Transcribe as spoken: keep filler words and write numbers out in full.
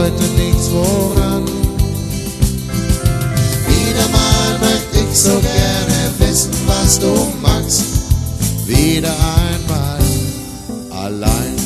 heute nichts voran. Wieder mal möchte ich so gerne wissen, was du magst. Wieder einmal allein.